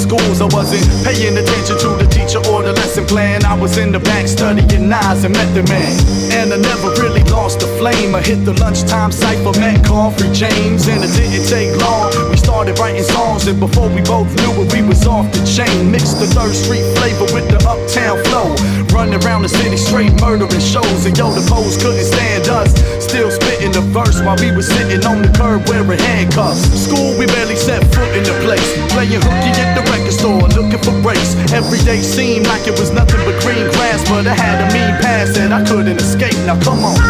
schools. I wasn't paying attention to the teacher or the lesson plan. I was in the back studying Nas and Method Man. And I never really lost the flame. I hit the lunchtime cypher, met Coffrey James, and it didn't take long. We started writing songs, and before we both knew it, we was off the chain. Mixed the Third Street flavor with the uptown flow. Running around the city straight murdering shows. And yo, the Poes couldn't stand us. Still spitting the verse while we was sitting on the curb wearing handcuffs. School, we barely set foot in the place. Playing hooky at the record store, looking for breaks. Every day seemed like it was nothing but green grass, but I had a mean past that I couldn't escape. Now come on.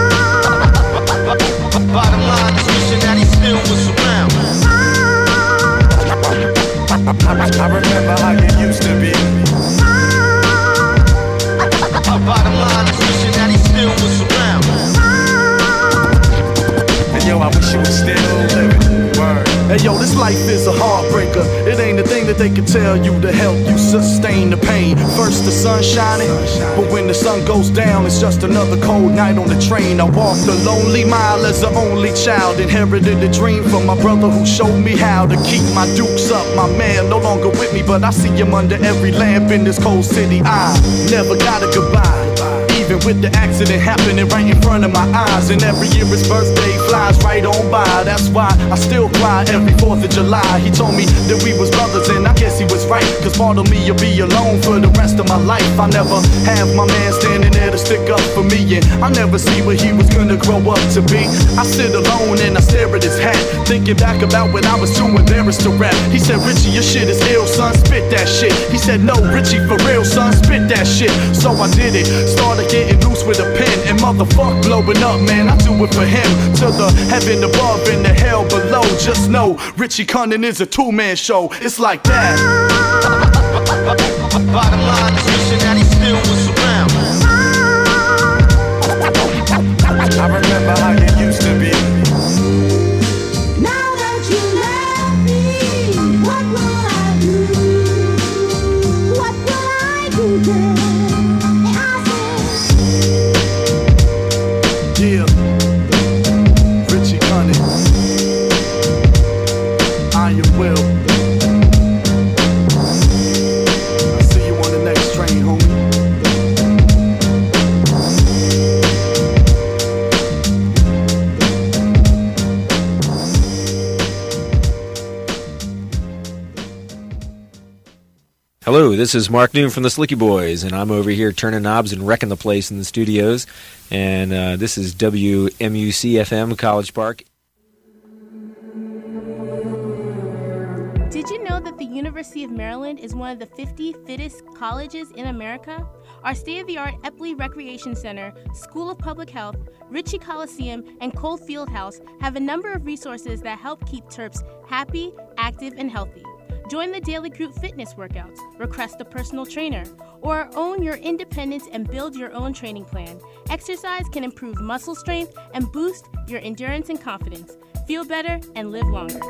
Bottom line is wishing that he still was around. I remember how you used to be. Bottom line is wishing that he still was around. And yo, I wish you were still living. Word. Hey yo, this life is a heartbreaker. It ain't a thing that they can tell you to help you sustain the pain. First the sun shining, but when the sun goes down, it's just another cold night on the train. I walked a lonely mile as the only child. Inherited a dream from my brother who showed me how to keep my dukes up. My man no longer with me, but I see him under every lamp in this cold city. I never got a goodbye, even with the accident happening right in front of my eyes. And every year his birthday flies right on by. That's why I still cry every 4th of July. He told me that we was brothers, and I guess he was right, cause part of me will be alone for the rest of my life. I never have my man standing there to stick up for me, and I never see what he was gonna grow up to be. I sit alone and I stare at his hat, thinking back about when I was too embarrassed to rap. He said, Richie, your shit is ill, son, spit that shit. He said, no, Richie, for real, son, spit that shit. So I did it, started getting loose with a pen, and motherfuck blowing up, man, I do it for him. To the heaven above and the hell below, just know Richie Cunning is a two-man show. It's like that. Bottom line is wishing that he still was around. I remember how you used to be. Now that you left me, what will I do? What will I do then? Yeah, Richie Cunning, I am Will. I'll see you on the next train, homie. Hello, this is Mark Noon from the Slicky Boys, and I'm over here turning knobs and wrecking the place in the studios. And this is WMUC-FM, College Park. Did you know that the University of Maryland is one of the 50 fittest colleges in America? Our state-of-the-art Epley Recreation Center, School of Public Health, Ritchie Coliseum, and Cole Fieldhouse have a number of resources that help keep Terps happy, active, and healthy. Join the daily group fitness workouts, request a personal trainer, or own your independence and build your own training plan. Exercise can improve muscle strength and boost your endurance and confidence. Feel better and live longer.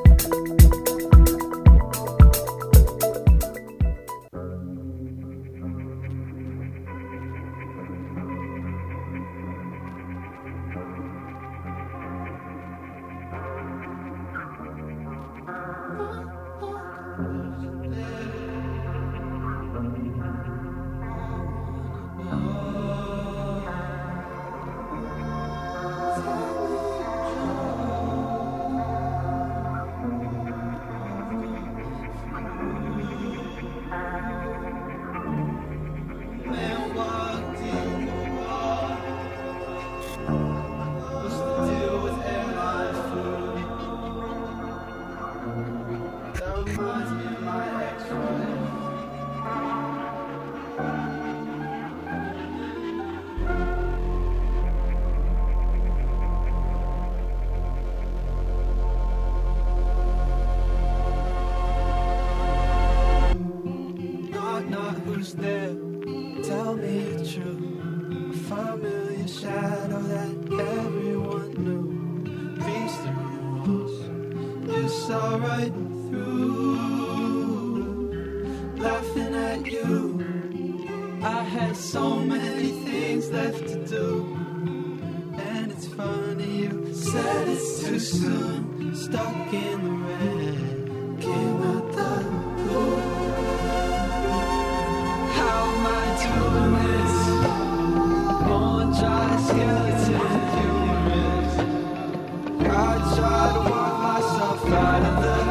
Who's there? Tell me the truth. A familiar shadow that everyone knew. Pieced the rules you saw right through. Laughing at you. I had so many things left to do. And it's funny you said it's too soon. Stuck in the red. Came out the blue. skeleton humans. I try to walk myself out of the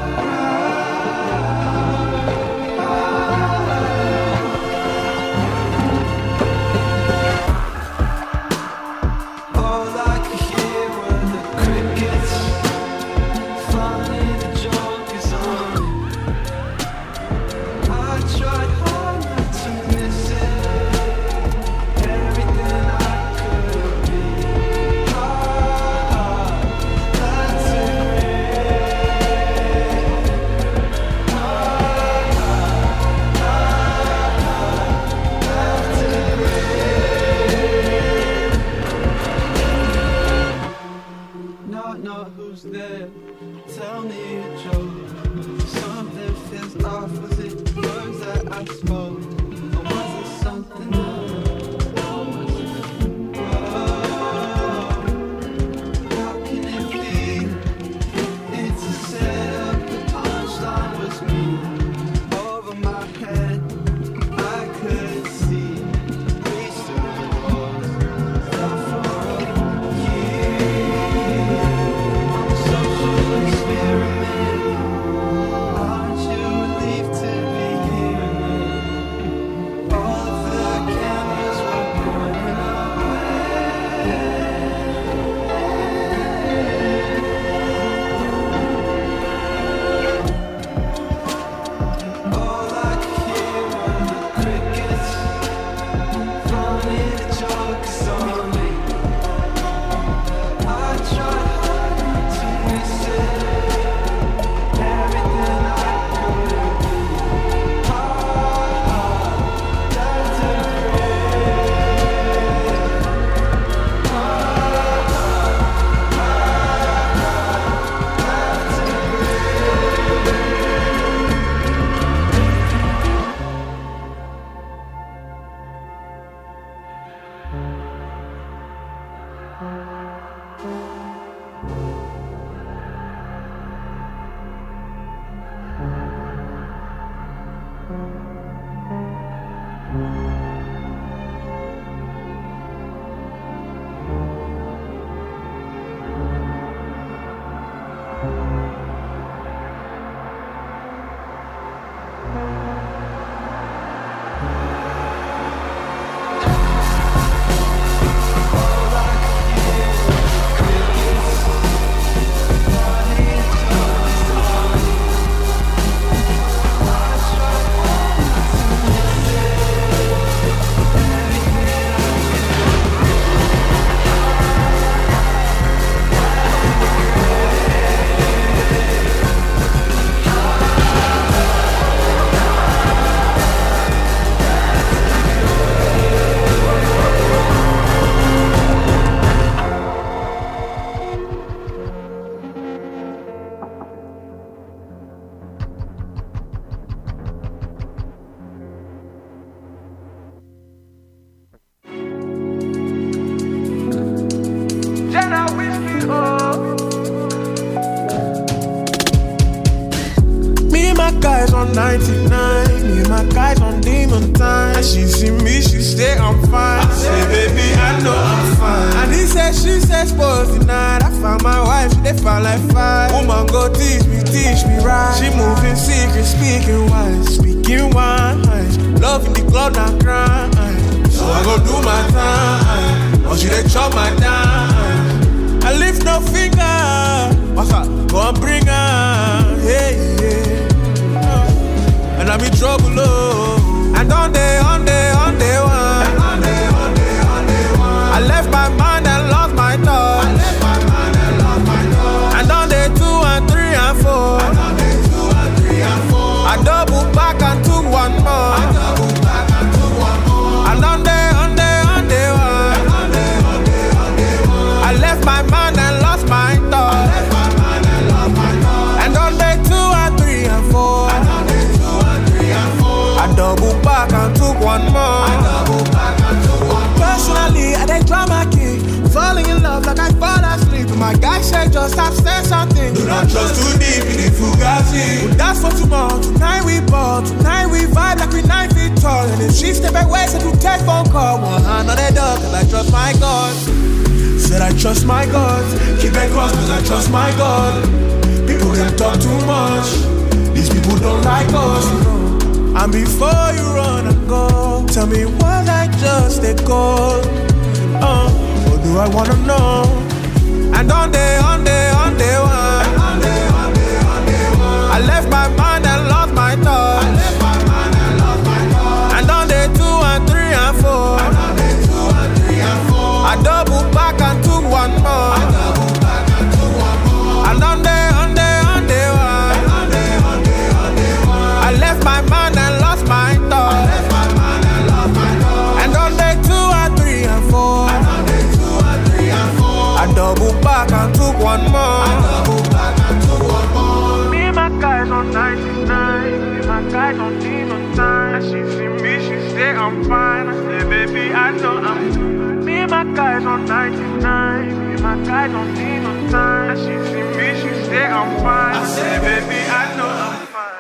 guys on 99, me and my guys on demon time. And she see me, she say I'm fine. I say, baby, I know I'm fine. And he said, she said, sports tonight. I found my wife, she they found like fire. Woman, go teach me right. She moving secret, speaking wine. Love in the club, not crying. So I go do my time. Or she they chop my time. I lift no finger. What's up? Go and bring her. Hey, yeah. And I'm in trouble, oh. And on day one. I left my mind and lost my thoughts. And on day 2 and 3 and 4. I double back and took one more. And on day one. I left my mind and lost my thoughts. And on day 2 and 3 and 4. I double back and took one more. Personally, I dey drama king. Falling in love like I fall asleep. My guy said just have said something. Do not trust too deep in the Fugazi. That's for tomorrow. Tonight we ball. Tonight we vibe like we 9 feet tall. And if she step away, so to take phone call. One hand on the door, cause I trust my God. said I trust my God. Keep it close cause I trust my God. People can talk too much. These people don't like us. And before you run and go, tell me was I just a call? Or do I wanna know? And on day one, I left my mind and lost my thoughts. And on day 2 and 3 and 4, I double back and took one more. And on day one, I left my mind and lost my thoughts. And on day 2 and 3 and 4, I double back and took one more. Me and my guys on 99, me and my guys on demon time. And she see me, she say I'm fine. I say, baby, I know I'm fine. Me and my guys on 99, me and my guys on demon time. And she see me, she say I'm fine. I say, baby, I know I'm fine.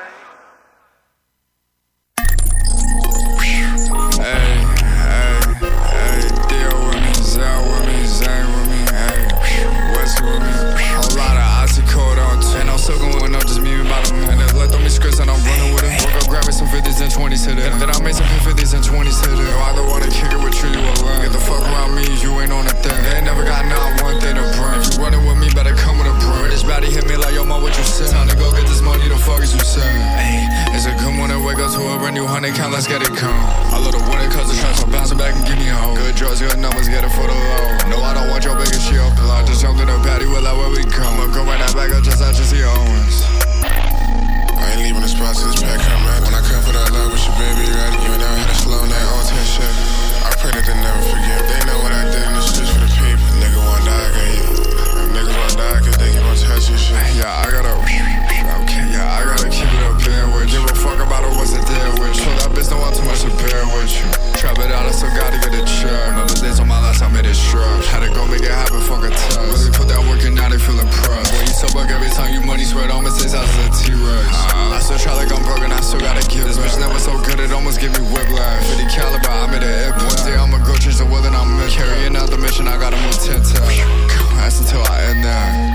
And I'm running with it. Woke up grabbing some 50s and 20s to that. Then I made some 50s and 20s to that. I either wanna kick it with you or line. Get the fuck around me, you ain't on a thing. They ain't never got not one thing to bring. If you running with me, better come with a broom. This baddie hit me like, yo, ma, what you say? Time to go get this money, the fuck is you saying? Hey, it's a good morning, wake up to a brand new 100 count, let's get it come. I love the winter cause the shots will bounce back and give me a hoe. Good drugs, good numbers, get it for the low. No, I don't want your biggest shit up the line. Just jumped in the patty, well, like where we come. I'ma go right that back up, just out to see Owens. I ain't leaving the spot till this pack come out. When I come for that love with your baby, right? You ain't never had a slow night, all 10 shit. I pray that they never forgive. They know what I did in the streets for the people. Nigga wanna die, I got you. Niggas wanna die, cause they keep on touching shit. Yeah, I gotta keep it up there with you. Give a fuck about it, what's it there with you? Show that bitch don't want too much to bear with you. Trap it out, I still gotta get a check. Another days on my last, I made it struck. Had to go make it happen, fuck a test. Really put that work in, now they feel impressed. Boy, you so buck every time you money, swear it almost tastes as a T-Rex. I still try like I'm broken, I still gotta give. This bitch never so good, it almost give me whiplash. 50 caliber, I made it impact. One day I'ma go change the world and I'm in. Carrying out the mission, I gotta move 10 times. That's until I end that.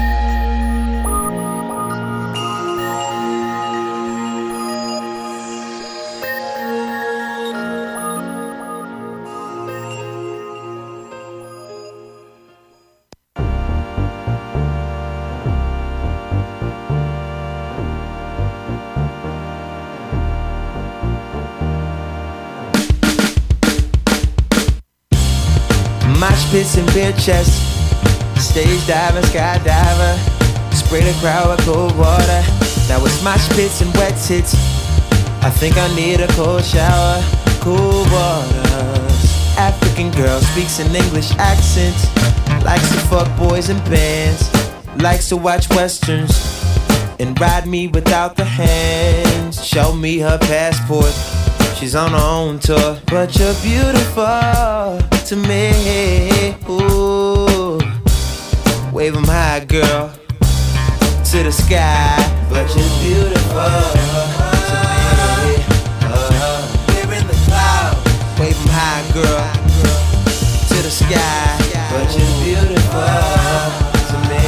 Mosh pits and beer chests, stage diving, skydiver, spray the crowd with cold water. Now it's mosh pits and wet tits. I think I need a cold shower, cool waters. African girl speaks an English accent, likes to fuck boys and bands, likes to watch westerns and ride me without the hands. Show me her passport, she's on her own tour, but you're beautiful to me. Ooh, wave 'em high, girl, to the sky. But you're beautiful to me. We're in the clouds. Wave 'em high, girl, to the sky. But you're beautiful to me.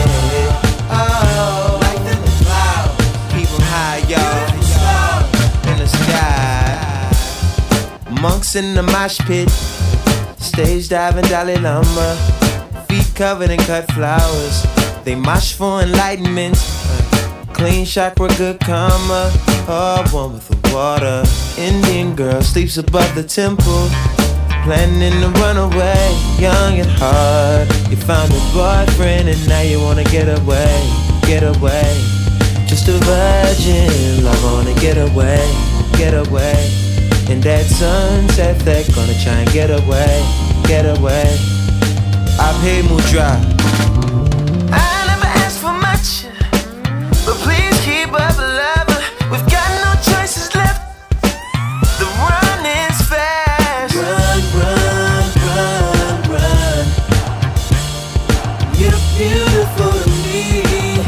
Oh, like in the clouds. Keep 'em high, y'all, in the sky. Monks in the mosh pit, stage diving Dalai Lama, feet covered in cut flowers. They mosh for enlightenment, clean chakra, good karma. Oh, one with the water. Indian girl sleeps above the temple, planning to run away, young at heart. You found a boyfriend and now you wanna get away, get away. Just a virgin, I wanna get away, get away. In that sunset, they're gonna try and get away, get away. I pay Mudra. I never asked for much, but please keep up, lover. We've got no choices left. The run is fast. Run, run, run, run. You're beautiful to me.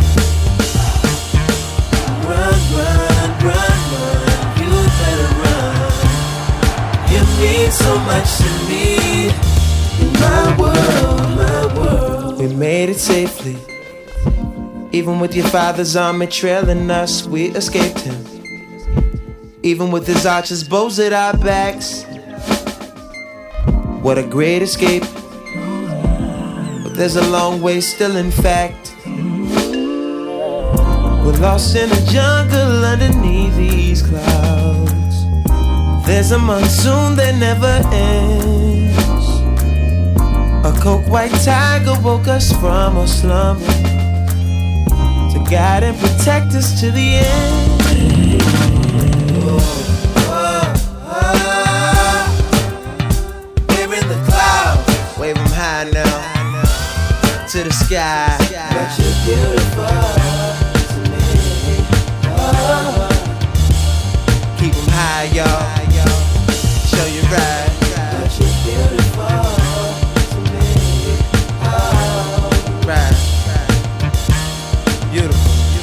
Run, run, run, run. You better run. You mean so much to me. In my world, my world. made it safely. Even with your father's army trailing us, we escaped him. Even with his archers bows at our backs, what a great escape. But there's a long way still, in fact. We're lost in a jungle underneath these clouds. There's a monsoon that never ends. A coke white tiger woke us from our slumber to guide and protect us to the end. We're in the clouds. Wave them high now to the sky. But you're beautiful to me. Keep them high, y'all. Show you right. But you're beautiful to me. Right. Beautiful.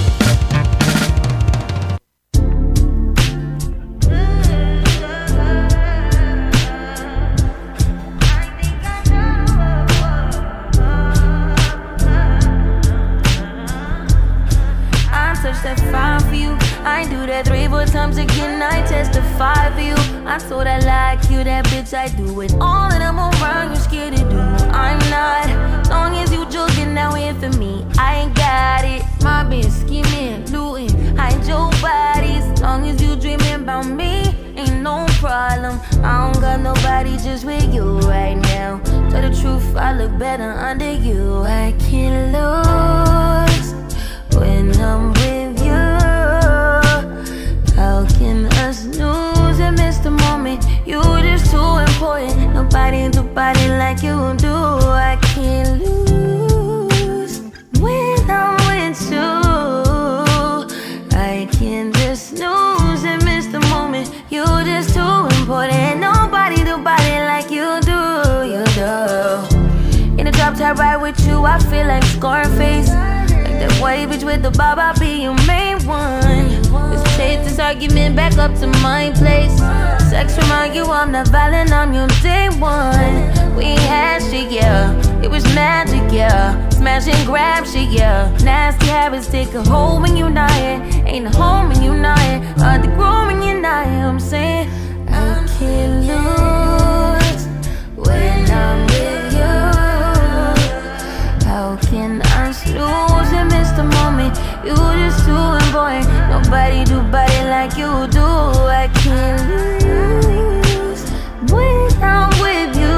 That fine for you. I do that 3-4 times again. I testify for you. I told I like you, that bitch. I do it all that I'm around. You scared to do. I'm not. Long as you joking now in for me, I ain't got it. My bitch scheming, looting, hide your bodies. Long as you dreaming about me, ain't no problem. I don't got nobody just with you right now. Tell the truth, I look better under you. I can't lose when I'm with you. How can us lose and miss the moment? You just too important. Nobody do body like you do. I can't lose when I'm with you. I can't just lose and miss the moment. You just too important. Nobody do body like you do. You do. In the drop top ride with you, I feel like Scarface. That white bitch with the bob, I'll be your main one. Let's take this argument back up to my place. Sex remind you I'm not violent, I'm your day one. We had shit, yeah, it was magic, yeah. Smash and grab shit, yeah. Nasty habits take a hold when you're not here. Ain't a home when you're not here. Hard to grow when you're not here. I'm saying I can't lose when I'm with you. How can I lose and miss the moment? You just too important. Nobody do body like you do. I can't lose when I'm with you.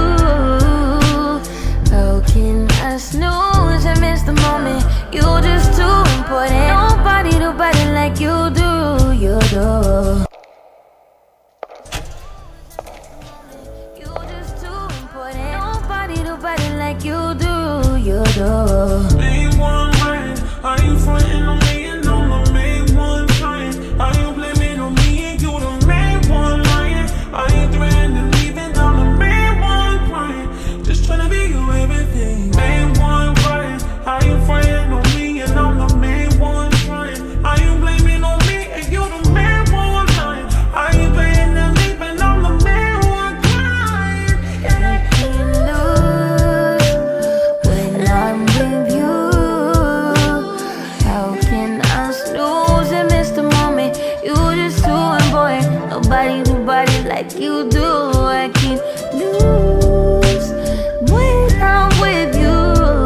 How can I snooze and miss the moment? You just too important. Nobody do body like you do. You do. You just too important. Nobody do body like you do. You do. Main one right. Are you frontin' on me and I'm the main one trying? Are you blaming on me and you the main one lying? Are you threatening leaving? I'm the main one crying. Just tryna be your everything. Main one right. Are you frontin' on me and I'm the main one trying? Are you blaming on me and you the main one lying? Are you paying and leaving? I'm the main one crying. I can't lose when I'm with you. How can I snooze and miss the moment? You just too important. Nobody do body like you do. I can't lose when I'm with you.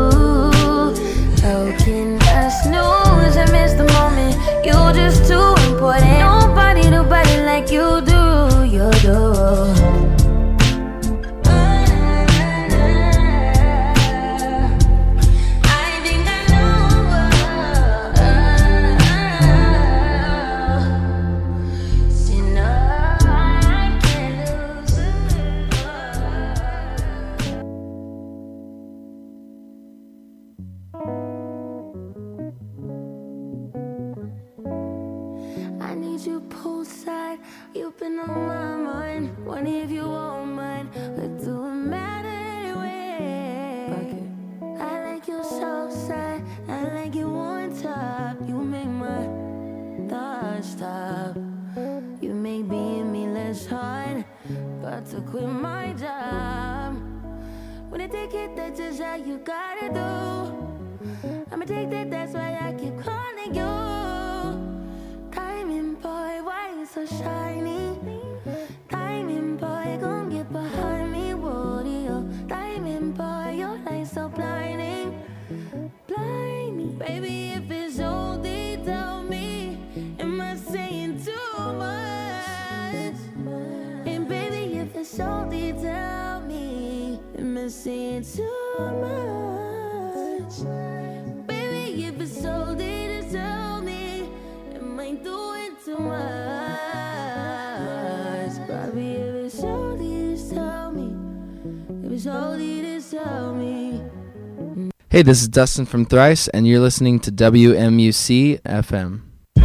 How can I snooze and miss the moment? You just too important. Nobody do body like you do. You do. I need you poolside. You've been on my mind. Wonder if you won't mind. It don't matter anyway. I like your south side. I like you on top. You make my thoughts stop. You make being me less hard. About to quit my job. When I take it, that's just how you gotta do. I'm addicted, that's why I keep calling you. Diamond boy, why you so shiny? Diamond boy, gon' get behind me, Woody-o. Diamond boy, your light so blinding, blinding. Baby, if it's only, tell me, am I saying too much? And baby, if it's only, tell me, am I saying too much? Baby, if it's only to tell me, am I doing too much? Baby, if it's only to tell me, if it's only to tell me. Hey, this is Dustin from Thrice, and you're listening to WMUC FM.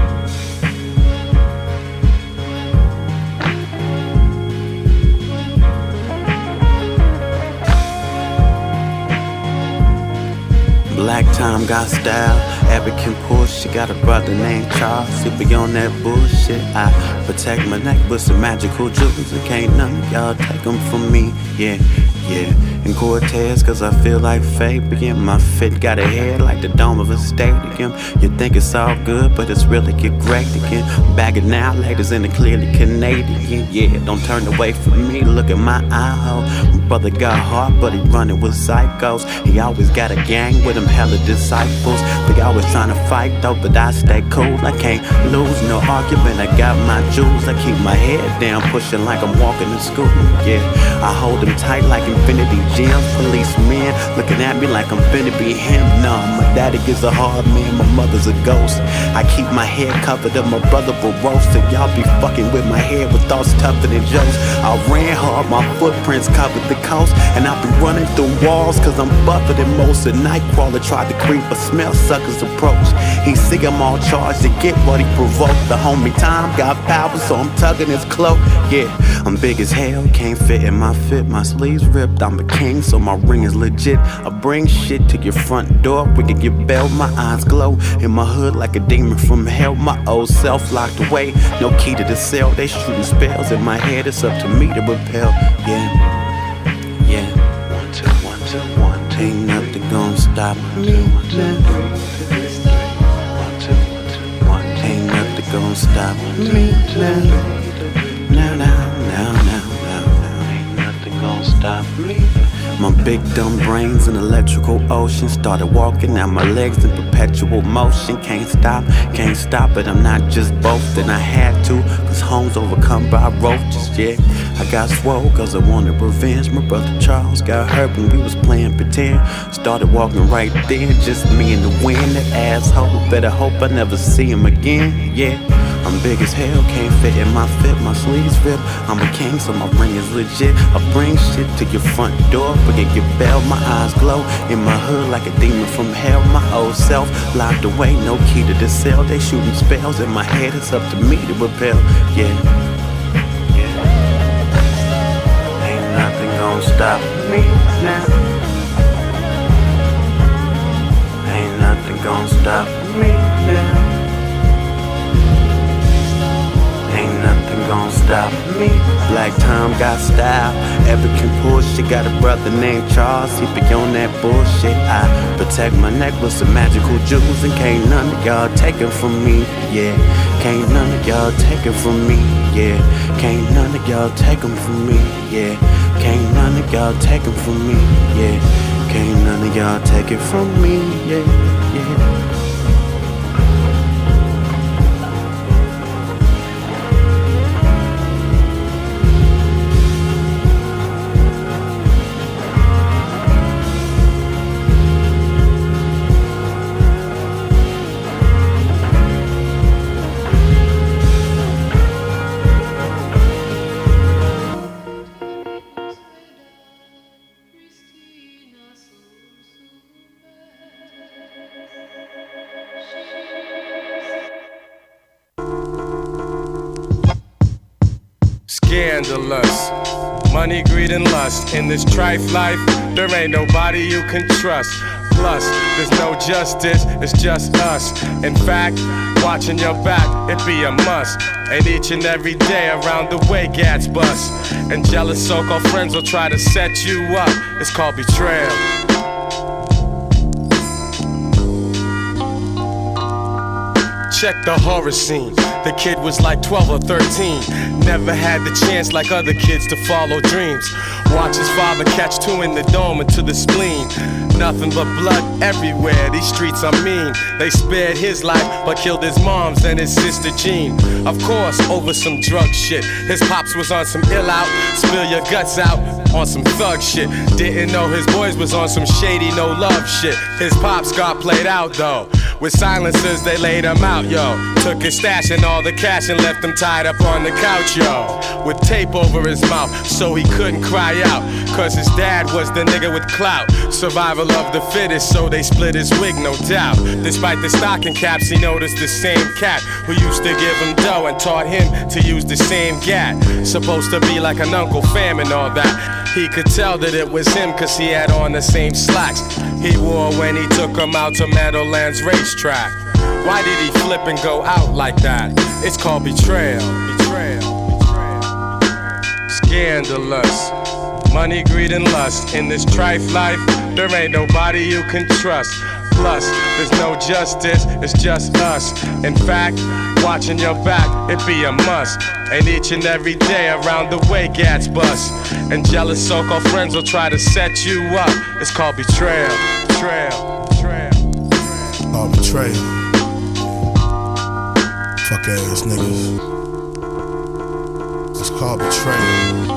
Black Tom got style, African push. She got a brother named Charles. He be on that bullshit. I protect my neck with some magical jewels, and can't none of y'all take them from me. Yeah, yeah. And Cortez, cause I feel like Fabian. My fit got a head like the dome of a stadium. You think it's all good, but it's really get great again. Bagging now, ladies, and it clearly Canadian. Yeah, don't turn away from me, look at my eye hole. My brother got heart, but he running with psychos. He always got a gang with him, hella disciples. They always trying to fight though, but I stay cool. I can't lose no argument, I got my jewels. I keep my head down, pushing like I'm walking to school. Yeah, I hold them tight like Infinity Gems. Policemen looking at me like I'm finna be him. Nah, my daddy is a hard man, my mother's a ghost. I keep my head covered up, my brother will roast. And y'all be fucking with my head with thoughts tougher than jokes. I ran hard, my footprints covered the coast. And I be running through walls cause I'm buffer than most. A nightcrawler tried to creep, but smell suckers approach. He see I'm all charged to get what he provoked. The homie Tom got power, so I'm tugging his cloak. Yeah, I'm big as hell, can't fit in my fit. My sleeves ripped, I'm a king, so my ring is legit. I bring shit to your front door, we can get bail. My eyes glow in my hood like a demon from hell. My old self locked away, no key to the cell. They shooting spells in my head, it's up to me to repel. Yeah, yeah. 1, 2, 1, 2, 1. Ain't nothing gonna stop me now. 1, 2, 1, 2, 1. Ain't nothing gonna stop me now. Now. Ain't nothing gonna stop me. My big dumb brains in electrical ocean. Started walking, now my legs in perpetual motion. Can't stop it, I'm not just boasting. I had to, cause home's overcome by roaches, yeah. I got swole cause I wanted revenge. My brother Charles got hurt when we was playing pretend. Started walking right there, just me and the wind. That asshole, better hope I never see him again, yeah. I'm big as hell, can't fit in my fit, my sleeves rip. I'm a king, so my ring is legit. I bring shit to your front door, forget your bell. My eyes glow in my hood like a demon from hell. My old self locked away, no key to the cell. They shooting spells in my head, it's up to me to repel. Yeah, yeah. Ain't nothing gonna stop me now. Ain't nothing gonna stop me now. Ain't nothing gon' stop me. Black Tom got style, African push. She got a brother named Charles, he be on that bullshit. I protect my neck with some magical jewels, and can't none of y'all take it from me. Yeah, can't none of y'all take it from me. Yeah, can't none of y'all take them from me. Yeah, can't none of y'all take them from me. Yeah, can't none of y'all take it from me. Yeah, yeah. Scandalous. Money, greed, and lust. In this trife life, there ain't nobody you can trust. Plus, there's no justice, it's just us. In fact, watching your back, it be a must. And each and every day around the way, gats bust. And jealous so-called friends will try to set you up. It's called betrayal. Check the horror scene. The kid was like 12 or 13. Never had the chance like other kids to follow dreams. Watch his father catch two in the dome and to the spleen. Nothing but blood everywhere, these streets are mean. They spared his life, but killed his mom's and his sister Jean. Of course, over some drug shit. His pops was on some ill out, spill your guts out on some thug shit. Didn't know his boys was on some shady no love shit. His pops got played out though. With silencers they laid him out, yo. Took his stash and all the cash and left him tied up on the couch, yo. With tape over his mouth so he couldn't cry out. Cause his dad was the nigga with clout. Survival of the fittest, so they split his wig, no doubt. Despite the stocking caps, he noticed the same cat who used to give him dough and taught him to use the same gat. Supposed to be like an Uncle Fam and all that. He could tell that it was him cause he had on the same slacks he wore when he took him out to Meadowlands racetrack. Why did he flip and go out like that? It's called betrayal. Scandalous. Money, greed, and lust. In this trife life, there ain't nobody you can trust. Plus, there's no justice, it's just us. In fact, watching your back, it be a must. And each and every day around the way, gats bust. And jealous so-called friends will try to set you up. It's called betrayal. Oh, betrayal. Fuck ass niggas. It's called betrayal.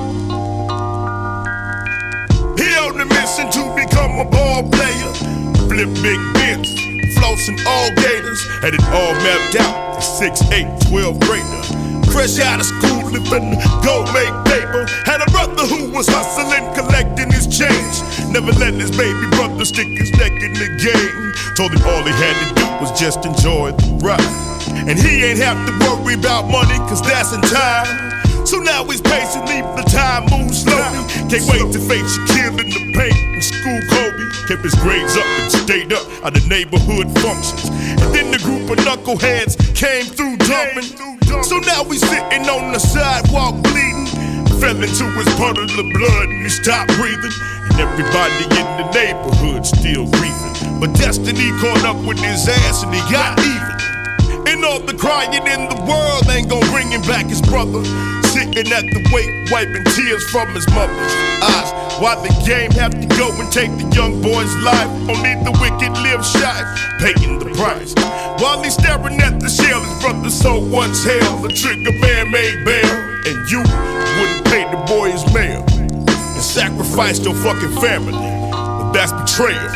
He on the mission to become a ball player. Flip big bins, flossing all gators. Had it all mapped out at 6'8", 12 grader. Fresh out of school, living go make paper. Had a brother who was hustling, collecting his change. Never let his baby brother stick his neck in the game. Told him all he had to do was just enjoy the ride. And he ain't have to worry about money, cause that's in time. So now he's patient, leave the time move slowly. Can't wait to face Shaquille in the paint and school Kobe. Kept his grades up and stayed up at the neighborhood functions. And then the group of knuckleheads came through dumping. So now he's sitting on the sidewalk bleeding. Fell into his puddle of blood and he stopped breathing. And everybody in the neighborhood still grieving. But destiny caught up with his ass and he got even. And all the crying in the world ain't gon' bring him back his brother. Sitting at the wake, wiping tears from his mother's eyes. Why the game have to go and take the young boy's life? Only the wicked live shy, paying the price. While he's staring at the shell, his brother so once held. The trigger man made bail, and you wouldn't pay the boy his mail. And sacrificed your fucking family. But that's betrayal.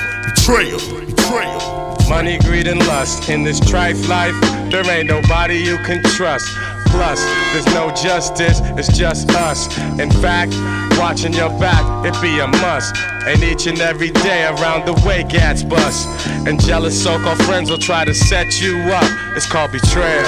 Money, greed, and lust. In this trife life, there ain't nobody you can trust. Plus, there's no justice, it's just us. In fact, watching your back, it be a must. And each and every day around the way, gats bust. And jealous so-called friends will try to set you up. It's called betrayal.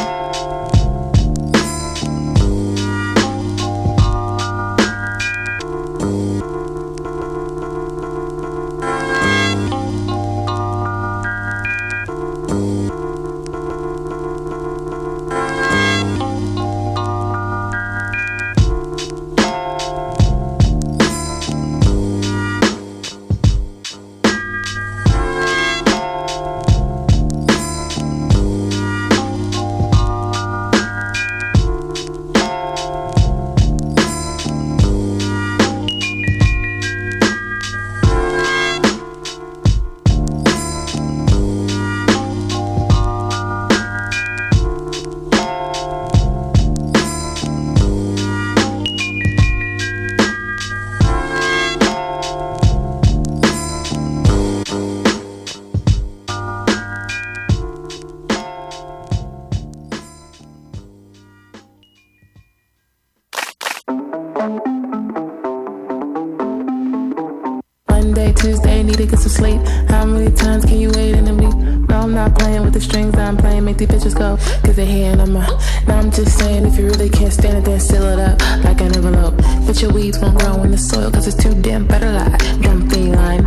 Monday, Tuesday, need to get some sleep. How many times can you wait in a week? No, I'm not playing with the strings I'm playing. Make these bitches go, cause they here and I'm out. Now I'm just saying, if you really can't stand it, then seal it up like an envelope. But your weeds won't grow in the soil, cause it's too damn better lie. Dumb feline.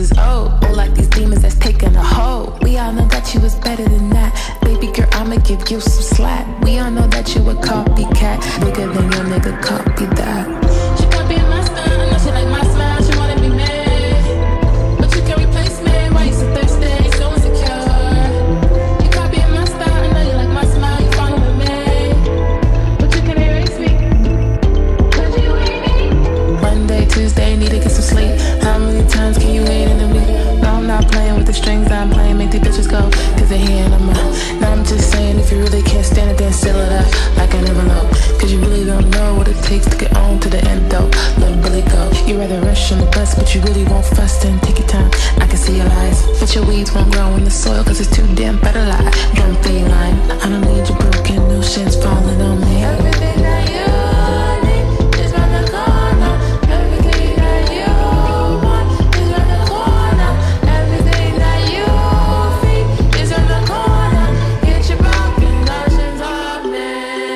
is old. Oh, like these demons that's taking a hold. We all know that you was better than that. Baby girl, I'ma give you some slack. We all know that you a copycat. Bigger than your nigga, copy that. She copy my style, I know she like my smile. She wanna be mad, but you can replace me. Why you so thirsty, so insecure? You copy my style, I know you like my smile. You follow me, but you can erase me. Cause you hate me. Monday, Tuesday, need to get some sleep. How many times can you wait in the week? No, I'm not playing with the strings, I'm playing, make these bitches go. Cause they here and I'm out. Now I'm just saying, if you really can't stand it, then seal it up like an envelope. Cause you really don't know what it takes to get on to the end though. Let Billy go. You rather rush on the bus, but you really won't fuss, then take your time. I can see your lies, but your weeds won't grow in the soil, cause it's too damn better lie. Don't be lying, I don't need your broken notions falling on me. Everything that you need is round the corner. Everything that you want is round the corner. Everything that you feed is round the corner. Get your broken notions off me.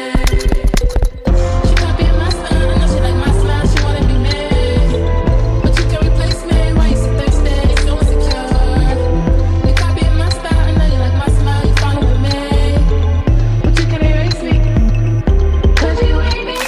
She copying my style, I know she like my smile. She wanna be mad, but you can replace me. Why you so thirsty, so insecure? You copying my style, I know you like my smile. You follow me, but you can erase me. Cause you hate me.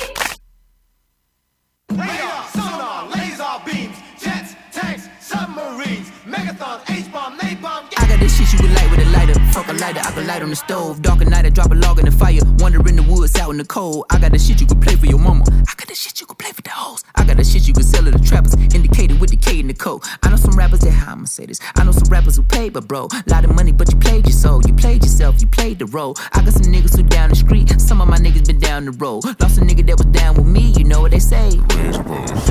Radar, sonar, laser beams, jets, tanks, submarines, megathons, H-bomb, napalm. I got this shit you could light with a lighter. Fuck a lighter, I could light on the stove. Dark at night, I drop a log in the fire. Wander in the woods, out in the cold. I got the shit you could play for your mama. I got the shit you could play for the hoes. I got the shit you could sell to the trappers. Indicated with the K in the code. I know some rappers that, how I'ma say this? I know some rappers who paid, but bro, lot of money, but you played your soul. You played yourself, you played the role. I got some niggas who down the street. Some of my niggas been down the road. Lost a nigga that was down with me, you know what they say. Raise your balls.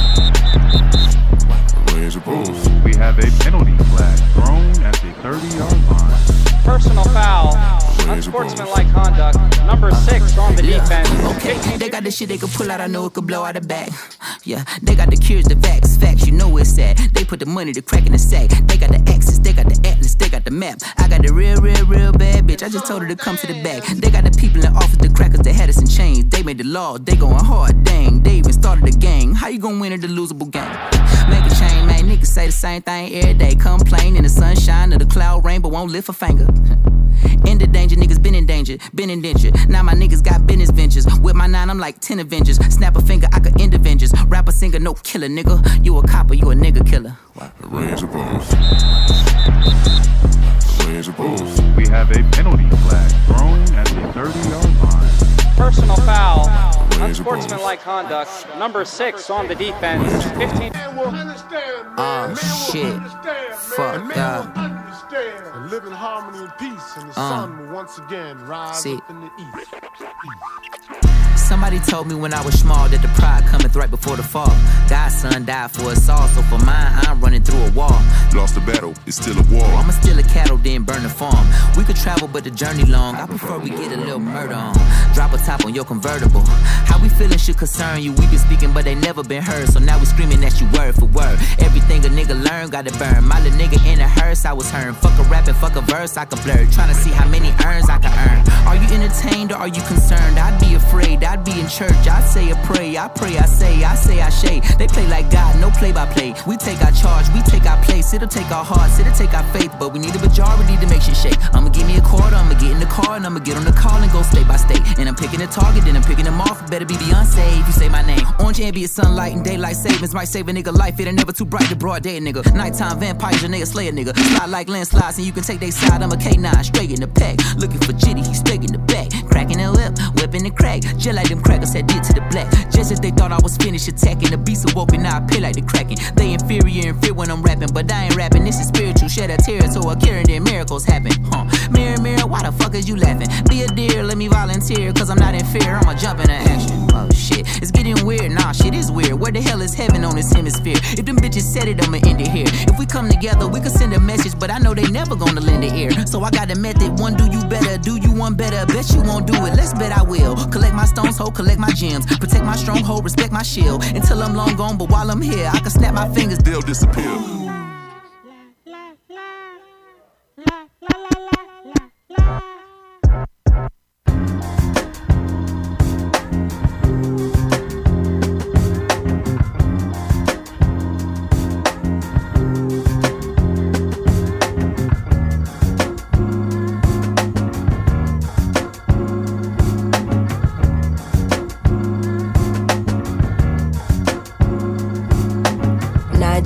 Raise your balls. We have a penalty flag thrown at the 30-yard line. Personal foul, unsportsmanlike conduct, number 6 on the defense. Okay, they got the shit they could pull out, I know it could blow out the bag. Yeah, they got the cures, the facts, you know it's sad. They put the money, the crack in the sack. They got the axis, they got the atlas, they got the map. I got the real bad bitch, I just told her to come to the back. They got the people in office, the crackers, they had us in chains. They made the law, they going hard, dang. They even started the gang. How you gonna win at the losable game? Make a change, man, niggas say the same thing every day. Complain in the sunshine of the cloud rain, but won't lift a finger. In the danger, niggas been in danger, been indentured. Now my niggas got business ventures. With my 9, I'm like 10 Avengers. Snap a finger, I could end Avengers. Rapper, singer, no killer, nigga. You a copper, you a nigga killer. Raise your balls. Raise your balls. We have a penalty flag thrown at the 30-yard line. Personal foul, unsportsmanlike conduct, number 6 on the defense. 15. Oh shit. Fuck yeah. And live in harmony and peace, and the sun will once again rise up in the east. Somebody told me when I was small that the pride cometh right before the fall. God's son died for us all, so for mine, I'm running through a wall. Lost the battle, it's still a war. I'ma steal a cattle, then burn the farm. We could travel, but the journey long. I prefer we get a little murder on. Drop a top on your convertible. How we feeling should concern you. We been speaking, but they never been heard. So now we screaming at you word for word. Everything a nigga learn, gotta burn. My little nigga in a hearse, I was hearing. Fuck a rap and fuck a verse, I could blur. Tryna see how many earns I can earn. Are you entertained or are you concerned? I'd be afraid, I'd be in church. I'd say a pray, I pray, I say, I shade. They play like God, no play by play. We take our charge, we take our place. It'll take our hearts, it'll take our faith. But we need a majority to make shit shake. I'ma give me a quarter, I'ma get in the car, and I'ma get on the call and go state by state. And I'm picking a target, then I'm picking them off. Better be Beyonce if you say my name. Orange ambient sunlight and daylight savings might save a nigga life. It ain't never too bright to broad day, nigga. Nighttime vampires, a nigga slay a nigga. Slide like landslides and you can take they side. I'm a K9, straight in the pack. Looking for Jitty, he's straight in the back. Cracking the whip, whipping the crack. Just like them crackers had did to the black. Just as they thought I was finished attacking. The beast awoke and now I pay like the Kraken. They inferior and fear when I'm rapping, but I ain't rapping. This is spiritual, shed a tear to a cure and then miracles happen. Mirror, mirror, why the fuck is you laughing? Be a deer, let me volunteer, cause I'm not in fear. I'ma jump into action. Oh shit, it's getting weird. Nah, shit is weird. Where the hell is heaven on this hemisphere? If them bitches said it, I'ma end it here. If we come together, we could send a message, but I know they never gonna lend an ear. So I got a method, one do you better, do you one better? Bet you won't do it, let's bet I will. Collect my stones, ho, collect my gems. Protect my stronghold, respect my shield. Until I'm long gone, but while I'm here, I can snap my fingers, they'll disappear.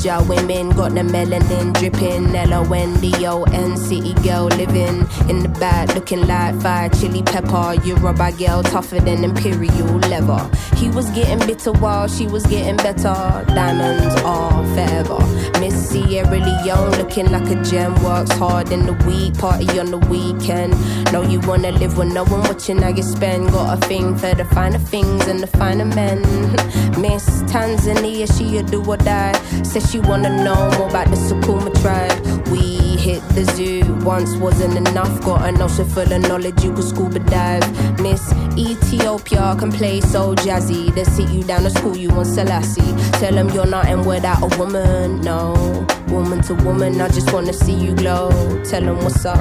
Asia women got the melanin dripping. LONDON, city girl living in the back, looking like fire chili pepper. Yoruba girl tougher than imperial leather. He was getting bitter while she was getting better. Diamonds are forever. Miss Sierra Leone looking like a gem. Works hard in the week, party on the weekend. Know you wanna live with no one watching how you spend. Got a thing for the finer things and the finer men. Miss Tanzania, she a do or die. Says she wanna know more about the Sukuma tribe. We hit the zoo, once wasn't enough. Got an ocean full of knowledge, you could scuba dive. Miss Ethiopia can play so jazzy. They sit you down to school, you want Selassie. Tell them you're nothing without a woman, no. Woman to woman, I just wanna see you glow. Tell them what's up.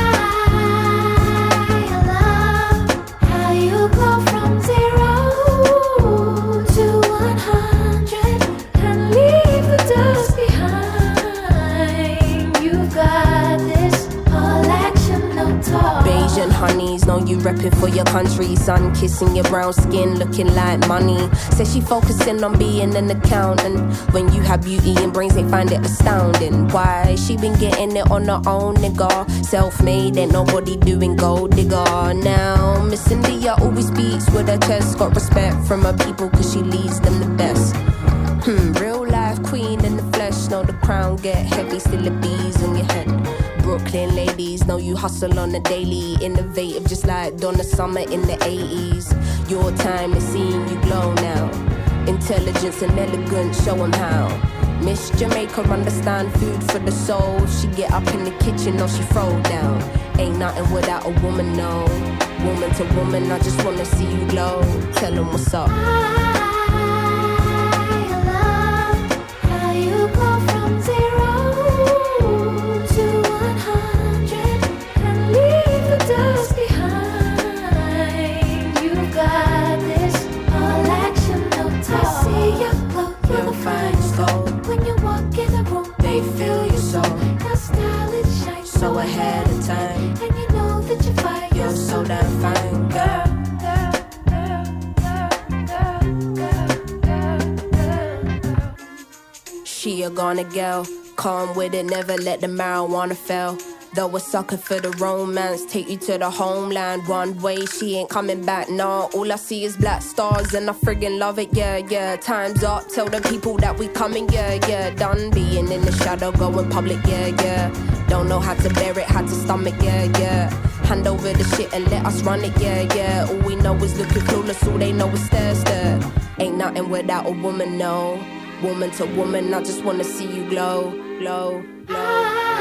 How you go from 0 to 100 and leave the dust behind. You've got this, all action, no talk. Bayesian honeys, know you repping for your country. Sun kissing your brown skin, looking like money. Says she focusing on being an accountant. When you have beauty and brains, they find it astounding. Why? She been getting it on her own, nigga. Self-made, ain't nobody doing gold digger. Now, Miss India always speaks with her chest. Got respect from her people cause she leads them the best. Real life queen in the flesh. Know the crown get heavy, still the bees on your head. Brooklyn ladies, know you hustle on the daily. Innovative just like Donna Summer in the 80s. Your time is seeing you glow now. Intelligence and elegance, show them how. Miss Jamaica understand food for the soul. She get up in the kitchen or she throw down. Ain't nothing without a woman, no. Woman to woman, I just wanna see you glow. Tell them what's up. How you go from 0 to 100 and leave the dust behind. You've got this, all action, no talk. I see you glow, you're the finest gold. When you walk in the room, they feel your soul. Your style it shines So ahead of time, and you know that you're fine. you're so damn fine, girl. She a gonna girl, calm with it, never let the marijuana fail. Though a sucker for the romance, take you to the homeland. One way, she ain't coming back, nah. All I see is black stars and I friggin' love it, yeah, yeah. Time's up, tell the people that we coming, yeah, yeah. Done being in the shadow, going public, yeah, yeah. Don't know how to bear it, how to stomach, yeah, yeah. Hand over the shit and let us run it, yeah, yeah. All we know is looking clueless, all they know is stare, stare. Ain't nothing without a woman, no. Woman to woman, I just wanna see you glow, glow, glow.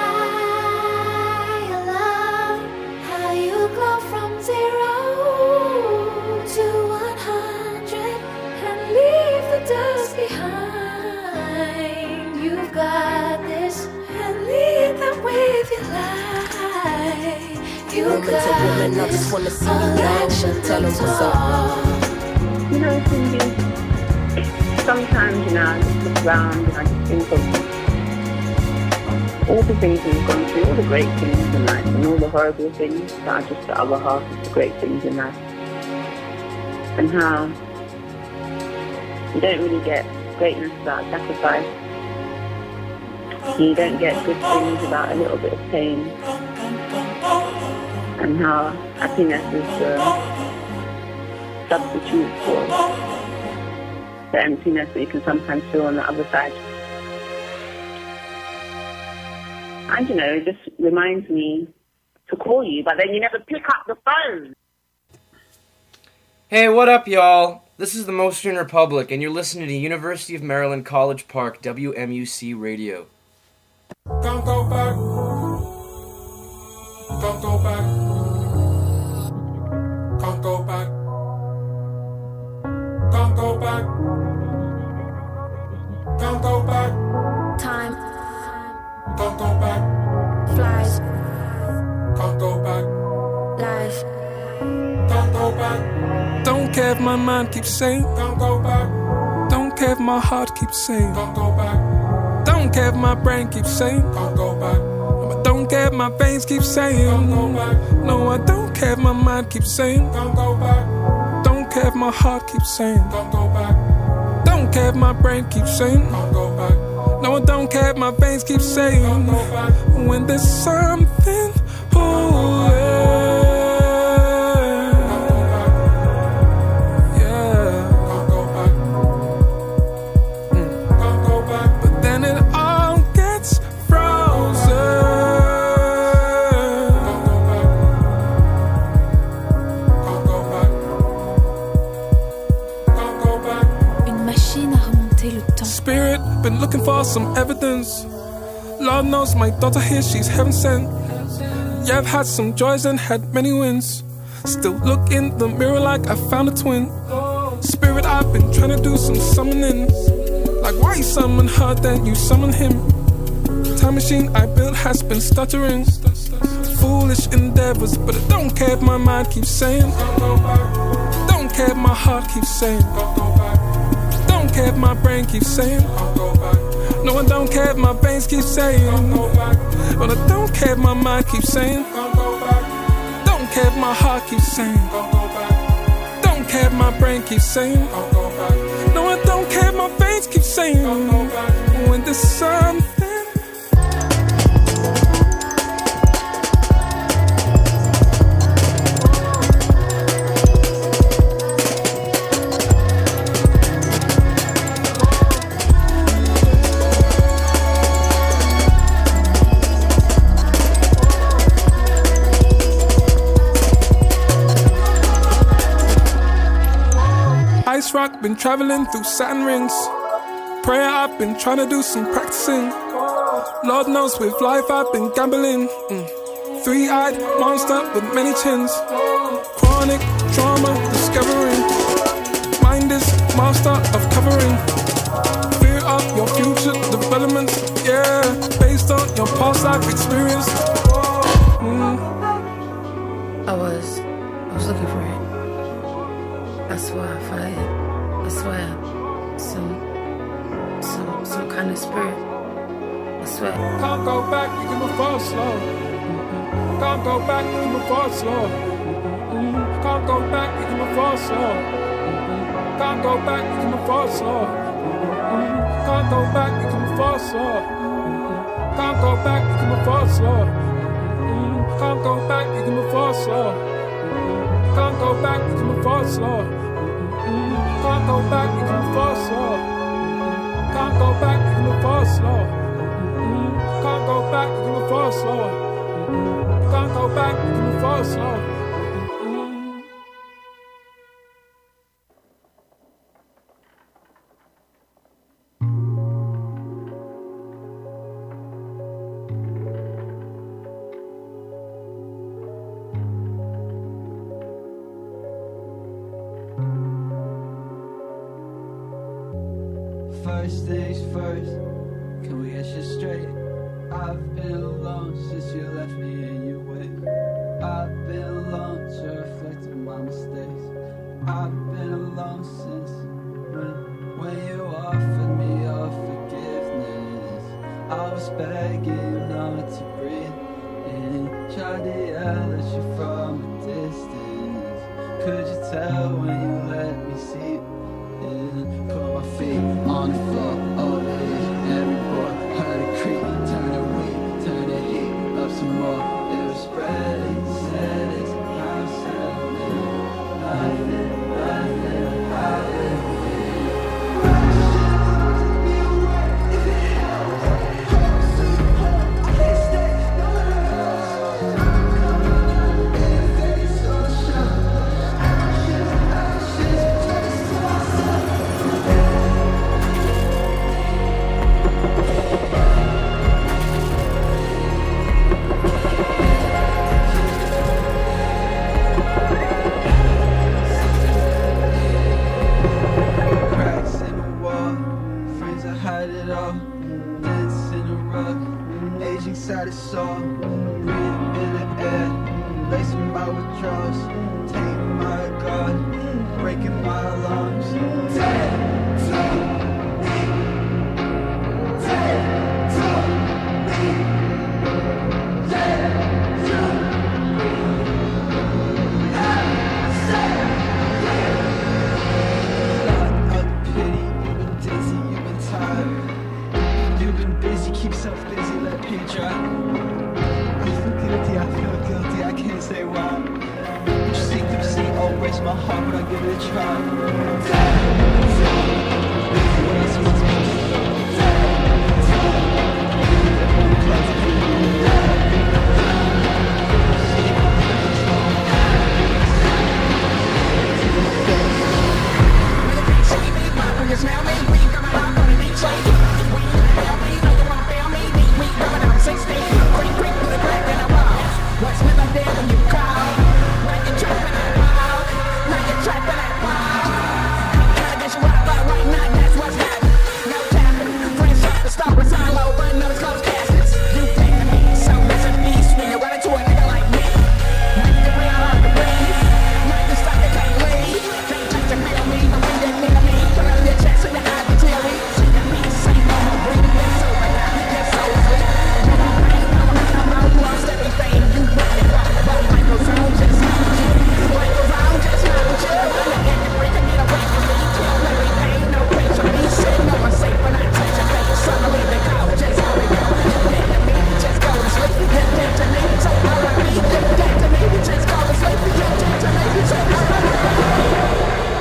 How you go from 0 to 100 and leave the dust behind. You've got this, and lead them with your life. You Woman got to woman, I just wanna see you glow. Tell them what's up. You know, Cindy, sometimes, you know, I just look around and I just think of all the things we've gone through, all the great things in life, and all the horrible things that are just the other half of the great things in life. And how you don't really get greatness without sacrifice. You don't get good things without a little bit of pain. And how happiness is the substitute for the emptiness that you can sometimes feel on the other side. And, you know, it just reminds me to call you, but then you never pick up the phone. Hey, what up, y'all? This is the Mostyn Republic, and you're listening to University of Maryland College Park, WMUC Radio. Don't go back. Don't go back. Don't go back. Don't go back. Don't go back. Time Don't go back. flies, Don't go back. life. Don't go back. Don't care if my mind keeps saying. Don't go back. Don't care if my heart keeps saying. Don't go back. Don't care if my brain keeps saying. Don't go back. But don't care if my veins keep saying. Don't go back. No, I don't care if my mind keeps saying. Don't go back. Don't care if my heart keeps saying. Don't go back. Don't care if my brain keeps saying. Don't go back. No, I don't care if my veins keep saying when there's something. Ooh, yeah. But then it all gets frozen. Une machine à remonter le temps. Spirit, been looking for some evidence. Lord knows my daughter here, she's heaven sent. Yeah, I've had some joys and had many wins. Still look in the mirror like I found a twin. Spirit, I've been trying to do some summoning. Like why you summon her, then you summon him. Time machine I built has been stuttering. Foolish endeavors, but I don't care if my mind keeps saying. Don't care if my heart keeps saying. Don't care if my brain keeps saying. No, I don't care if my veins keep saying. But I don't care if my mind keeps saying. Don't care if my heart keeps saying. Don't care if my brain keeps saying. No, I don't care if my veins keep saying. When there's something. Ice rock, been traveling through Saturn rings. Prayer, I've been trying to do some practicing. Lord knows with life I've been gambling. Three-eyed monster with many chins. Chronic trauma discovering. Mind is master of covering. Fear of your future development. Yeah, based on your past life experience. I was looking for it. I swear I find it. I swear some kind of spirit. I swear. Can't go back, you can move forward slow. Can't go back, you can move forward slow. Can't go back, you can move forward slow. Can't go back, you can move forward slow. Can't go back, you can move forward slow. Can't go back, you can move forward slow. Can't go back, you can move forward slow. Can't go back, you can move forward slow. Can't go back, you can move forward slow. Can't go back, you can move forward slow. Can't go back, you can move forward slow. Can't go back, you can move forward slow. First things first, can we get shit straight? I've been alone since you left me in your wake. I've been alone to reflect on my mistakes. I've been alone since when you offered me your forgiveness. I was begging you not to breathe and tried to yell at you from a distance. Could you tell when you let me see? Put my feet on the floor, overheat every boy, heard it creep, turn it weak, turn the heat up some more. It was spreading, said it's house and nothing, how it inside his soul, breathing in the air, lacing my withdrawals, taking my guard, breaking my alarms. You've breaks my heart, but I give it a try. Smell me, we coming out on the beach. We feel me, know you wanna feel me. We coming out 16, creep through the crack in the wall. What's when I'm there when you call? When you're trapping that ball, now you're trapping that ball. Trying to get you out, but right now that's what's happening. No tapping, friends up the stop with time low, but none of closed caskets. You take me, so it's a beast when you run into a nigga like me. Make the real hard to breathe, make the stop they can't leave. Can't touch the feel me, the way that nigga me. So you hide the theory, so you be safe, no more breathing, get sober now, get so sweet. You ain't no you lost everything, you running rock, but microphone just not you. Microphone just not you. Look at the break and get away from me, kill everything, no place for me. Shit, no one's safe when I touch your face. Suddenly they call, just how we go. You dead to me, just go to sleep. You dead to me, so R.I.P. You dead to me, just go to sleep. You dead to me, so R.I.P.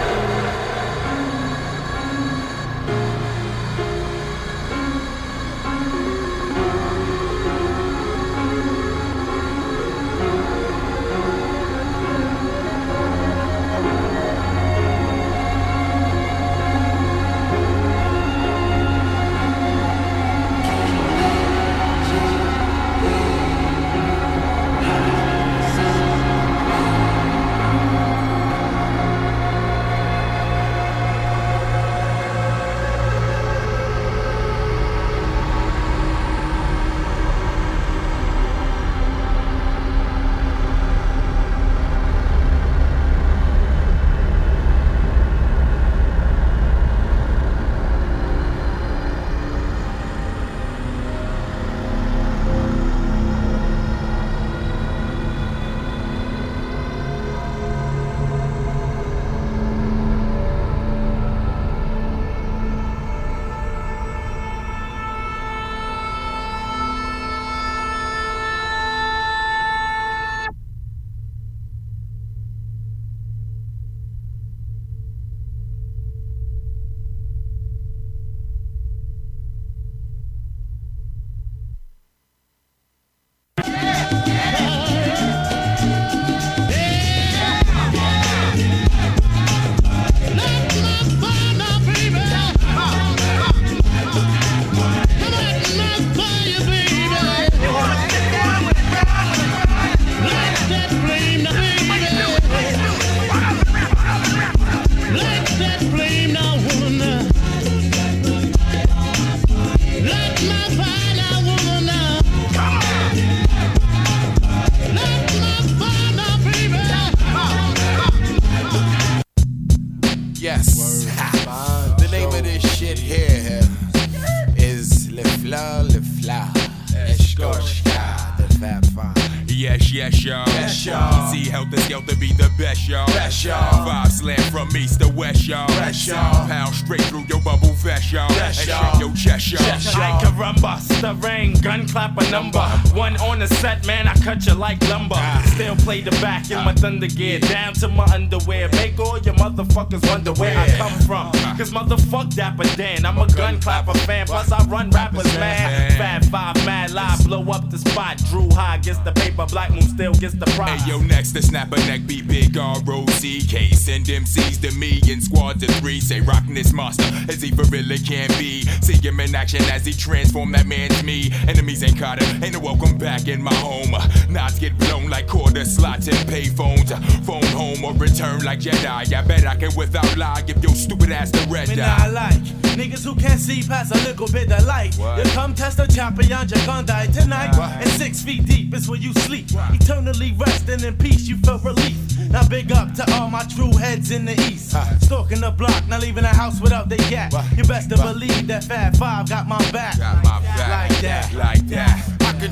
Yes, y'all. Yes, y'all. See Helter Skelter be the best, y'all. Best, y'all. 5 slam from east to west, y'all. Best, y'all. Pound straight through your bubble vest, y'all. Best, y'all. And shake your chest, y'all. Like a rumba, stirring, gun clap a number. One on the set, man, I cut you like lumber. Still play the back in my thunder gear, down to my underwear. Make all your motherfuckers wonder where I come from. Cause motherfuck Dapper Dan, I'm a gun clapper fan. Plus I run rappers mad. Fat 5 mad live, blow up the spot. Drew High gets the paper, Black Moon still gets the prize. Hey yo, next to snap a neck, be big R-O-C-K. Send MCs to me in squads of 3. Say rockin' this monster as he for really can be. See him in action as he transform that man's me. Enemies ain't caught him, ain't no welcome back in my home. Knots get blown like quarter slots and pay phones. Phone home or return like Jedi. I bet I can without lie give your stupid ass the red Man, eye. I like niggas who can't see past a little bit of light. What? You come test a champion, you're gonna die tonight. What? And 6 feet deep is where you sleep. Eternally resting in peace, you felt relief. Now big up to all my true heads in the east. Stalking the block, not leaving the house without the yak. You best to believe that Fat 5 got my back. Got my back. Like that. Like that. I control the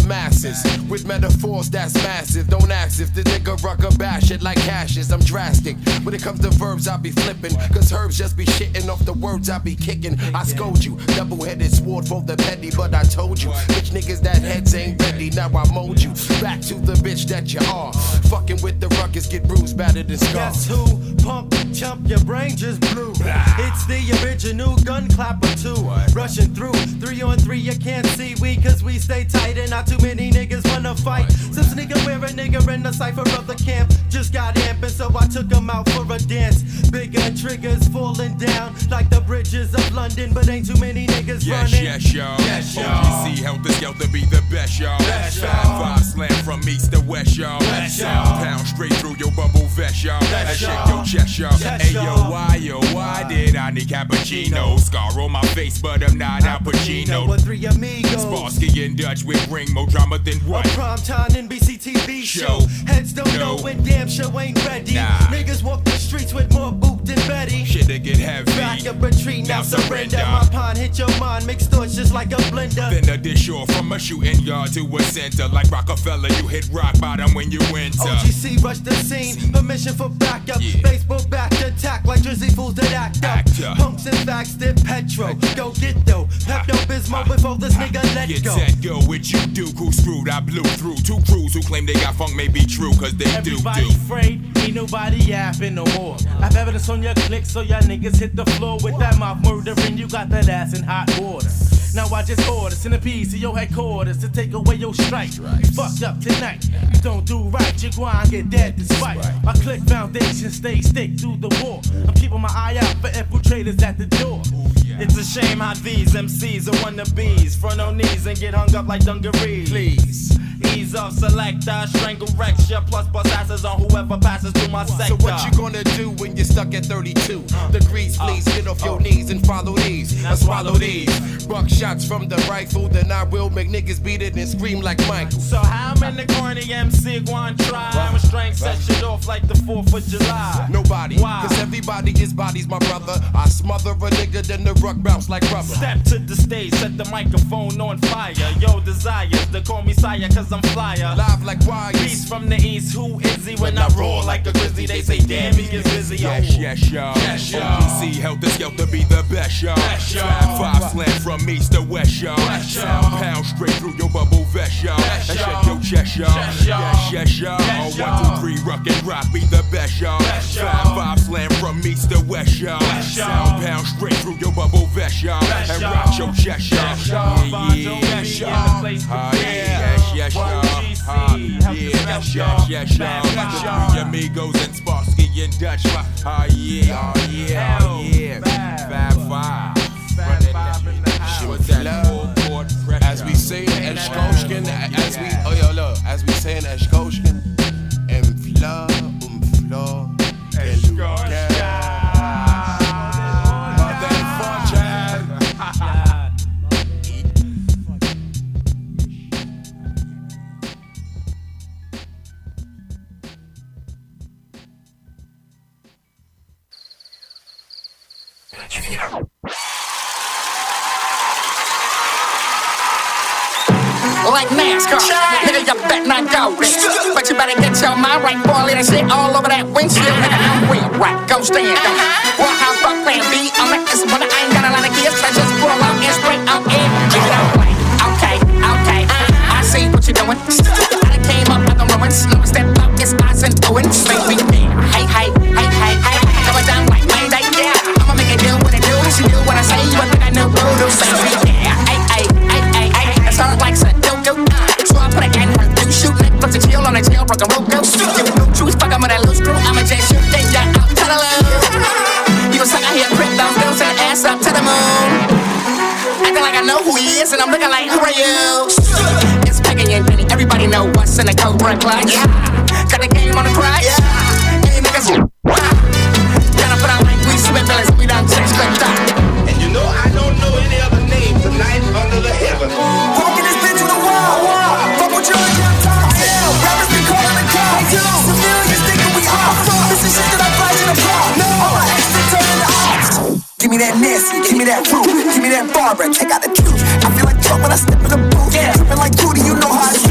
masses with metaphors that's massive. Don't ask if the nigga rucker bash it like hashes. I'm drastic when it comes to verbs. I be flipping, cause herbs just be shitting off the words I be kicking. I scold you, double-headed sword for the petty, but I told you, bitch niggas that heads ain't ready. Now I mold you back to the bitch that you are. Fucking with the ruckus, get bruised, battered, and scarred. Guess who? Punk, chump, your brain just blew. It's the original gun clapper too. Rushing through 3 on 3, you can't see we, cause we stay tight and not too many niggas wanna fight. Some nigga wear a nigga in the cypher of the camp just got amping, so I took him out for a dance. Bigger triggers falling down like the bridges of London, but ain't too many niggas running. Yes, y'all. Yes, y'all. OGC, helter skelter, be the best, y'all. Best, y'all. 5 slam from east to west, y'all. Best, y'all. Pound straight through your bubble vest, y'all. And shake your chest, y'all. Hey, yo, why did I need cappuccino? Scar on my face, but I'm not Al Pacino. With 3 amigos. Sparsky and Dutch with ring, more drama than what? A primetime NBC TV show. Heads don't know when damn show ain't ready. Niggas walk the streets with more boot than Betty. Shit, they get heavy. Back up retreat, now surrender. My pond hit your mind, mixed thoughts just like a blender. Then a dish off from a shooting yard to a center. Like Rockefeller, you hit rock bottom when you enter. OGC rush the scene, permission for backup. Facebook back attack like Jersey fools that act up. Punks and facts did Petro. Go get though, Pepto-Bismol before this nigga let get go. Get set, go, what you do, who screwed, I blew through. 2 crews who claim they got funk may be true, cause they Everybody do. Afraid, ain't nobody yapping no more. I've evidence on your click, so y'all niggas hit the floor with that mouth murdering. You got that ass in hot water. Now I just order centipedes to your headquarters to take away your strike. You fucked up tonight. You don't do right, you go and get dead despite. My click foundation stay stick through the war. I'm keeping my eye out for infiltrators at the door. It's a shame how these MCs are wannabes. Front on knees and get hung up like dungarees. Please. Ease off, selector, strangle Rexia, plus bust asses on whoever passes through my sector. So what you gonna do when you're stuck at 32 degrees? Please get off your knees and follow these. Now swallow these. Buck shots from the rifle, then I will make niggas beat it and scream like Michael. So how many corny MC going try? My strength set shit off like the 4th of July. Nobody, Why? cause everybody is bodies, my brother. I smother a nigga, then the ruck bounce like rubber. Step to the stage, set the microphone on fire. Yo, desires to call me sire, cause I'm flyer. Live like wires. Beast from the east, who is he? When I roar like a grizzly, they say damn, he gets busy. Yes, y'all. Yes, y'all. OGC, helter skelter, be the best, y'all. 5 slam from east to west, y'all. Pound straight through your bubble vest, y'all. And shake your chest, y'all. Yes, y'all. 1, 2, 3, rock and rock, be the best, y'all. 5 slam from east to west, y'all. Pound straight through your bubble vest, y'all. And rock your chest, y'all. Yes, y'all. Yes, y'all. Yes, y'all. The 3 amigos and Sparsky and Dutch. Yeah. 5-5. With that full court pressure. As we say in Eshkoshkin, as we say in Eshkoshkin, Enfla, like NASCAR, nigga, you bet not go. But you better get your mind right, boy. Let it sit all over that windshield, nigga. I'm real right, go stand up. Well, how fuck plan B? I'm like this one, I ain't got a lot of gears. I just pull out and straight out in. Okay, I see what you're doing. I done came up like the ruins. Never step up, it's eyes and Owens. Make me hey. Cover down like Mayday, yeah. I'ma make it do what it do. She do what I say, but I know voodoo. Say me, yeah. That's all like Sudoku. So I put a gun in her do shoot. Put the chill on the tail, broke a rope, go. You know, truth, fuck, I'm with that loose screw. I'ma just shoot, they got out to the loo. You a sucker here, crip those bills and ass up to the moon. Acting like I know who he is, and I'm looking like, who are you? It's Peggy and Penny, everybody know what's in the Cobra clutch. Got the game on the crack. Hey, niggas, gotta put on like we sweat fellas, we done check straight up. And you know I don't know any other name tonight under the heaven. Walking this bitch with a wall. Fuck what you're on top. Rappers be calling the cops. Civilians thinking we all fuck. This is shit that I fight in the car. No, all my extra turn the odds. Give me that Nancy, give me that fruit, give me that Barbara, check out the truth. I feel like Trump when I step in the booth. Tripping like Judy, you know how to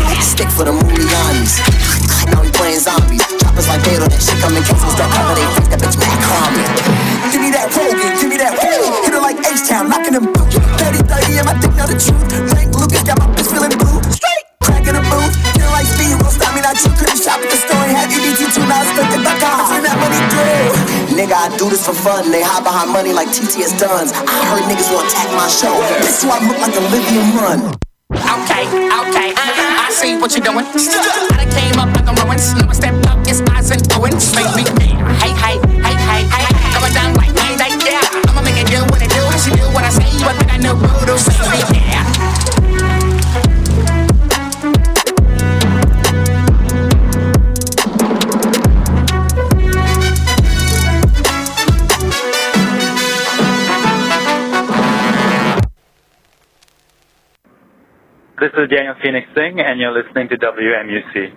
I do this for fun. They hide behind money like TTS Duns. I heard niggas want to attack my show. This is why I look like Olivia Munn. Okay, I see what you're doing. I done came up like a ruins. Never step up, it's eyes and doings. Make me hey, going down like Mayday, yeah. I'ma make it do what it do. She do what I say, but then I know voodoo, say me, yeah. This is Daniel Phoenix Singh, and you're listening to WMUC.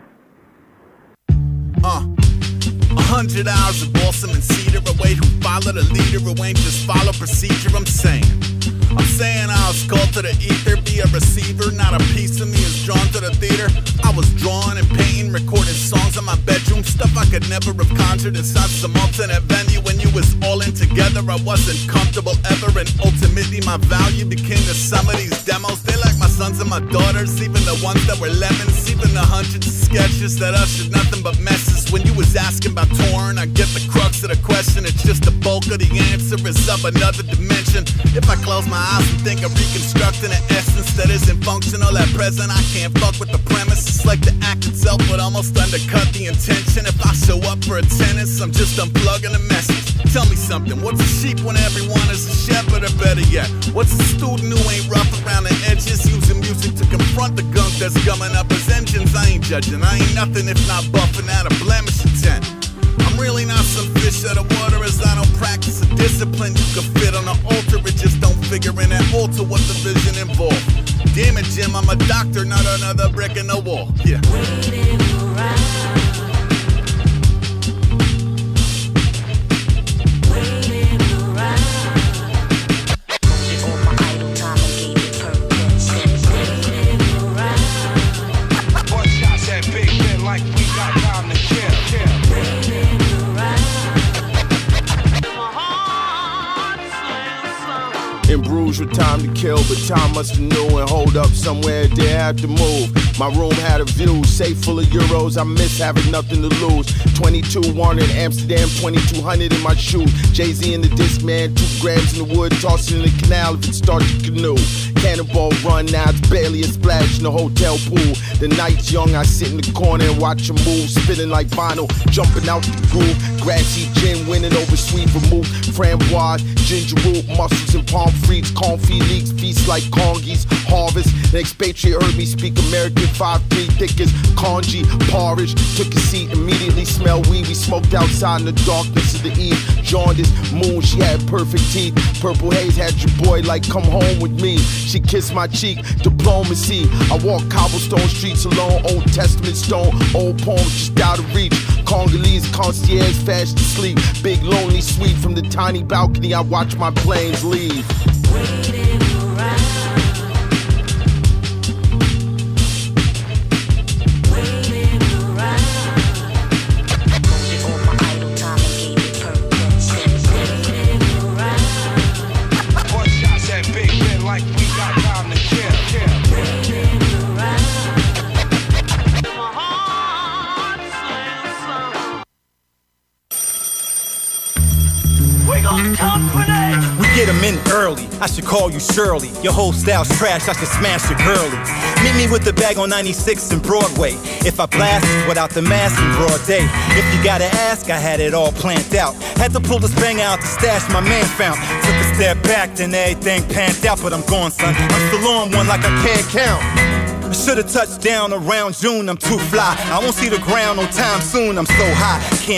100 hours of balsam and cedar, a way to follow the leader, who ain't just follow procedure. I'm saying I'll skull to the ether, be a receiver, not a piece of me is drawn to the theater. I was drawing and painting, recording songs in my bedroom, stuff I could never have conjured inside some alternate venue. When you was all in together, I wasn't comfortable ever, and ultimately my value became the sum of these demos. They like my sons and my daughters, even the ones that were lemons, even the hundreds of sketches that ushered nothing but messes. When you was asking about touring, I get the crux of the question. It's just the bulk of the answer is of another dimension. If I close my eyes and think of reconstructing an essence that isn't functional at present, I can't fuck with the premise. It's like the act itself would almost undercut the intention. If I show up for attendance, I'm just unplugging the message. Tell me something, what's a sheep when everyone is a shepherd? Or better yet, what's a student who ain't rough around the edges, using music to confront the gunk that's gumming up his engines? I ain't judging, I ain't nothing if not buffing out a blemish intent. I'm really not some fish out of water, as I don't practice a discipline you can fit on an altar. It just don't figure in that altar what the vision involved. Damn it, Jim, I'm a doctor, not another brick in the wall. Yeah. Waiting around. In Bruges with time to kill, but time must renew and hold up somewhere they have to move. My room had a view, safe full of euros, I miss having nothing to lose. 22 wanted Amsterdam, 2200 in my shoe. Jay-Z in the disc man, 2 grams in the wood, toss it in the canal if it starts to canoe. Cannonball run, now it's barely a splash in the hotel pool. The night's young, I sit in the corner and watch them move, spinning like vinyl, jumping out the groove. Grassy gin winning over sweet vermouth, framboise, ginger root, mussels and palm freaks, confit leaks, feast like congies, harvest. The expatriate heard me speak American 5-3 thick as congee, porridge. Took a seat, immediately smelled weed. We smoked outside in the darkness of the eve. Jaundice, moon, she had perfect teeth. Purple haze had your boy like come home with me. She kissed my cheek, diplomacy. I walk cobblestone streets alone, Old Testament stone, old poems just out of reach. Congolese concierge fast to sleep. Big lonely suite from the tiny balcony. I watch my planes leave. Waiting around. We get them in early, I should call you Shirley. Your whole style's trash, I should smash your girlies. Meet me with the bag on 96 and Broadway. If I blast it without the mask in broad day. If you gotta ask, I had it all planned out. Had to pull this bang out the stash my man found. Took a step back, then everything panned out. But I'm gone, son, I'm still on one like I can't count. I should've touched down around June, I'm too fly. I won't see the ground no time soon, I'm so high. Can't